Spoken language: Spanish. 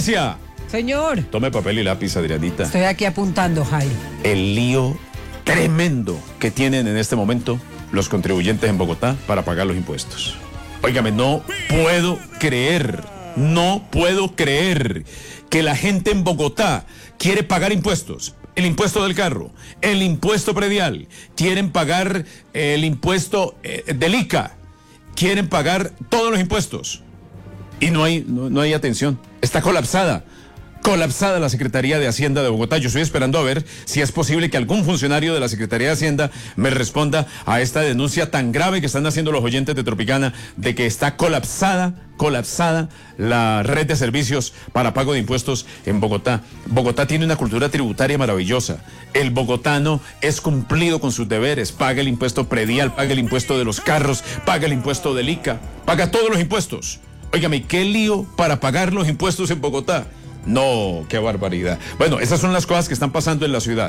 Señor. Tome papel y lápiz, Adrianita. Estoy aquí apuntando, Jairo. El lío tremendo que tienen en este momento los contribuyentes en Bogotá para pagar los impuestos. Óigame, no puedo creer que la gente en Bogotá quiere pagar impuestos. El impuesto del carro, el impuesto predial, quieren pagar el impuesto del ICA, quieren pagar todos los impuestos. Y no hay atención. Está colapsada la Secretaría de Hacienda de Bogotá. Yo estoy esperando a ver si es posible que algún funcionario de la Secretaría de Hacienda me responda a esta denuncia tan grave que están haciendo los oyentes de Tropicana de que está colapsada la red de servicios para pago de impuestos en Bogotá. Bogotá tiene una cultura tributaria maravillosa. El bogotano es cumplido con sus deberes, paga el impuesto predial, paga el impuesto de los carros, paga el impuesto del ICA, paga todos los impuestos. Óigame, qué lío para pagar los impuestos en Bogotá. No, qué barbaridad. Bueno, esas son las cosas que están pasando en la ciudad.